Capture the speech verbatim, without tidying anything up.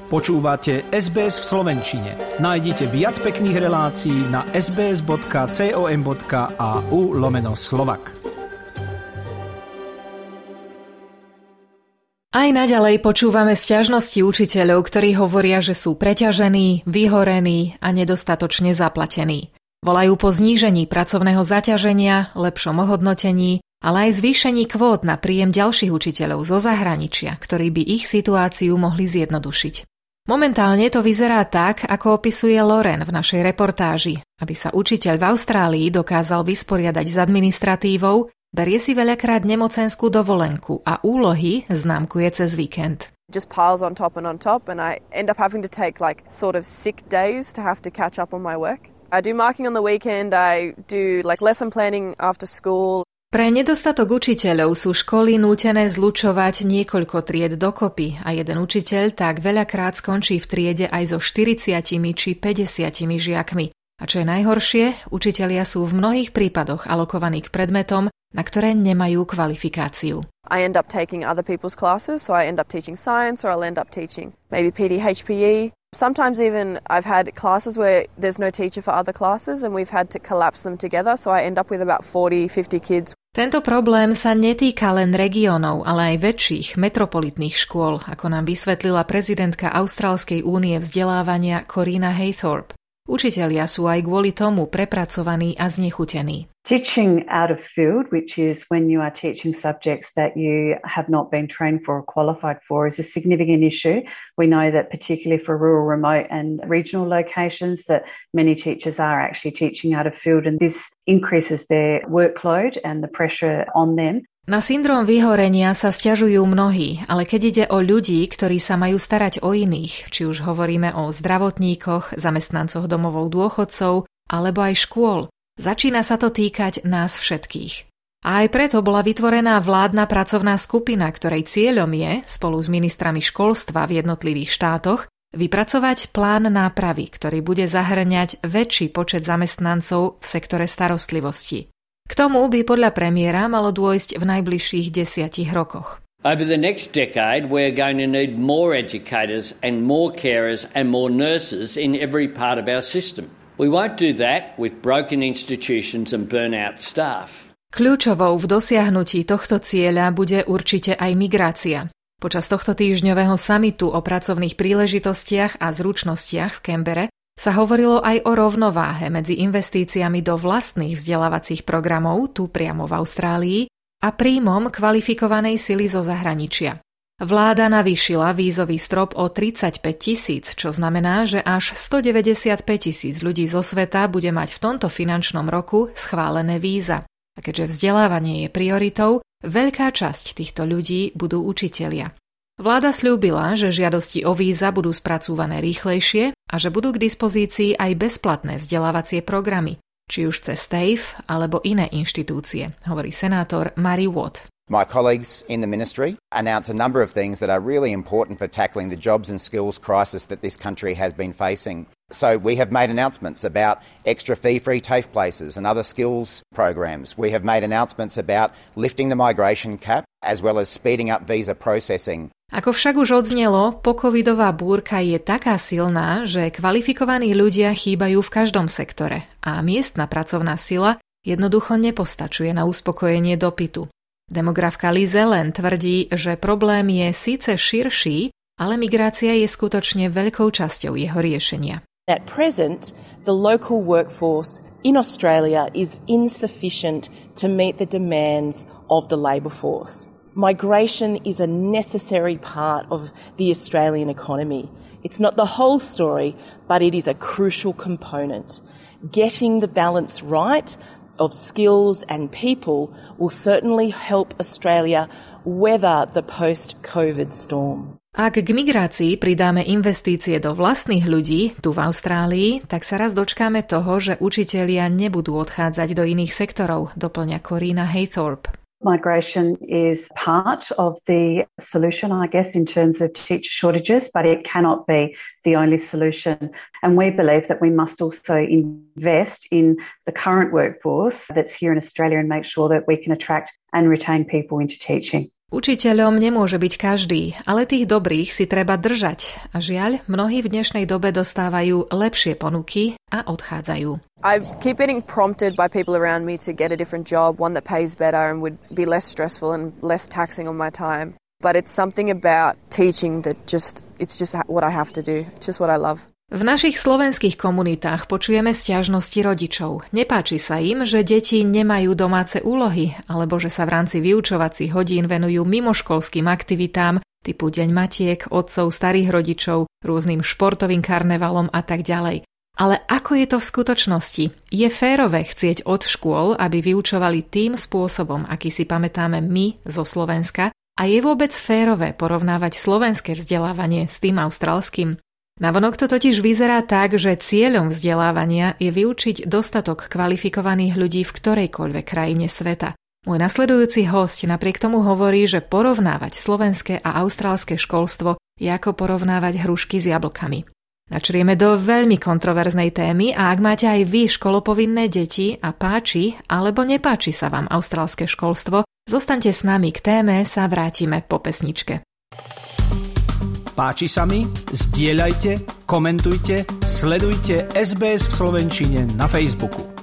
Počúvate es bé es v slovenčine. Nájdite viac pekných relácií na sbs.com.au lomeno Slovak. Aj naďalej počúvame sťažnosti učiteľov, ktorí hovoria, že sú preťažení, vyhorení a nedostatočne zaplatení. Volajú po znížení pracovného zaťaženia, lepšom ohodnotení, ale aj zvýšení kvót na príjem ďalších učiteľov zo zahraničia, ktorí by ich situáciu mohli zjednodušiť. Momentálne to vyzerá tak, ako opisuje Loren v našej reportáži. Aby sa učiteľ v Austrálii dokázal vysporiadať s administratívou, berie si veľakrát nemocenskú dovolenku a úlohy známkuje cez víkend. Just piles on top and on top and I end up having to take like sort of sick days to have to catch up on my work. I do marking on the weekend, I do like lesson planning after school. Pre nedostatok učiteľov sú školy nútené zlučovať niekoľko tried dokopy a jeden učiteľ tak veľakrát skončí v triede aj so štyridsiatimi či päťdesiatimi žiakmi. A čo je najhoršie, učitelia sú v mnohých prípadoch alokovaní k predmetom, na ktoré nemajú kvalifikáciu. I end up taking other people's classes, so I end up teaching science or I'll end up teaching maybe P D H P E. Sometimes even I've had classes where there's no teacher for other classes and we've had to collapse them together, so I end up with about forty, fifty kids. Tento problém sa netýka len regiónov, ale aj väčších metropolitných škôl, ako nám vysvetlila prezidentka Austrálskej únie vzdelávania Corina Haythorpe. Učitelia sú aj kvôli tomu prepracovaní a znechutení. Teaching out of field, which is when you are teaching subjects that you have not been trained for or qualified for, is a significant issue. We know that particularly for rural, remote and regional locations that many teachers are actually teaching out of field, and this increases their workload and the pressure on them. Na syndróm vyhorenia sa sťažujú mnohí, ale keď ide o ľudí, ktorí sa majú starať o iných, či už hovoríme o zdravotníkoch, zamestnancoch domovov dôchodcov, alebo aj škôl, začína sa to týkať nás všetkých. A aj preto bola vytvorená vládna pracovná skupina, ktorej cieľom je, spolu s ministrami školstva v jednotlivých štátoch, vypracovať plán nápravy, ktorý bude zahŕňať väčší počet zamestnancov v sektore starostlivosti. K tomu by podľa premiéra malo dôjsť v najbližších desiatich rokoch. Over the next decade, we're going to need more educators and more carers and more nurses in every part of our system. We won't do that with broken institutions and burnout staff. Kľúčovou v dosiahnutí tohto cieľa bude určite aj migrácia. Počas tohto týždňového samitu o pracovných príležitostiach a zručnostiach v Canbere sa hovorilo aj o rovnováhe medzi investíciami do vlastných vzdelávacích programov tu priamo v Austrálii a príjmom kvalifikovanej sily zo zahraničia. Vláda navýšila vízový strop o tridsaťpäť tisíc, čo znamená, že až stodeväťdesiatpäť tisíc ľudí zo sveta bude mať v tomto finančnom roku schválené víza. A keďže vzdelávanie je prioritou, veľká časť týchto ľudí budú učitelia. Vláda sľúbila, že žiadosti o víza budú spracúvané rýchlejšie a že budú k dispozícii aj bezplatné vzdelávacie programy, či už cez TAFE alebo iné inštitúcie, hovorí senátor Murray Watt. My colleagues in the ministry announce a number of things that are really important for tackling the jobs and skills crisis that this country has been facing. So we have made announcements about extra fee-free TAFE places and other skills programs. We have made announcements about lifting the migration cap as well as speeding up visa processing. Ako však už odznelo, pocovidová búrka je taká silná, že kvalifikovaní ľudia chýbajú v každom sektore a miestna pracovná sila jednoducho nepostačuje na uspokojenie dopytu. Demografka Liz Allen tvrdí, že problém je síce širší, ale migrácia je skutočne veľkou časťou jeho riešenia. At present, the local workforce in Australia is insufficient to meet the demands of the labour force. Migration is a necessary part of the Australian economy. It's not the whole story, but it is a crucial component. Getting the balance right of skills and people will certainly help Australia weather the post-COVID storm. Ak k migrácii pridáme investície do vlastných ľudí tu v Austrálii, tak sa raz dočkáme toho, že učitelia nebudú odchádzať do iných sektorov, doplňa Corina Haythorpe. Migration is part of the solution, I guess, in terms of teacher shortages, but it cannot be the only solution. And we believe that we must also invest in the current workforce that's here in Australia and make sure that we can attract and retain people into teaching. Učiteľom nemôže byť každý, ale tých dobrých si treba držať. A žiaľ, mnohí v dnešnej dobe dostávajú lepšie ponuky a odchádzajú. I keep getting prompted by people around me to get a different job, one that pays better and would be less stressful and less taxing on my time. But it's something about teaching that just, it's just what I have to do. It's just what I love. V našich slovenských komunitách počujeme sťažnosti rodičov. Nepáči sa im, že deti nemajú domáce úlohy, alebo že sa v rámci vyučovacích hodín venujú mimoškolským aktivitám typu Deň matiek, otcov, starých rodičov, rôznym športovým karnevalom a tak ďalej. Ale ako je to v skutočnosti? Je férové chcieť od škôl, aby vyučovali tým spôsobom, aký si pamätáme my zo Slovenska? A je vôbec férové porovnávať slovenské vzdelávanie s tým austrálskym? Navonok to totiž vyzerá tak, že cieľom vzdelávania je vyučiť dostatok kvalifikovaných ľudí v ktorejkoľvek krajine sveta. Môj nasledujúci hosť napriek tomu hovorí, že porovnávať slovenské a austrálske školstvo je ako porovnávať hrušky s jablkami. Načrieme do veľmi kontroverznej témy a ak máte aj vy školopovinné deti a páči alebo nepáči sa vám austrálske školstvo, zostaňte s nami, k téme sa vrátime po pesničke. Páči sa mi? Zdieľajte, komentujte, sledujte es bé es v slovenčine na Facebooku.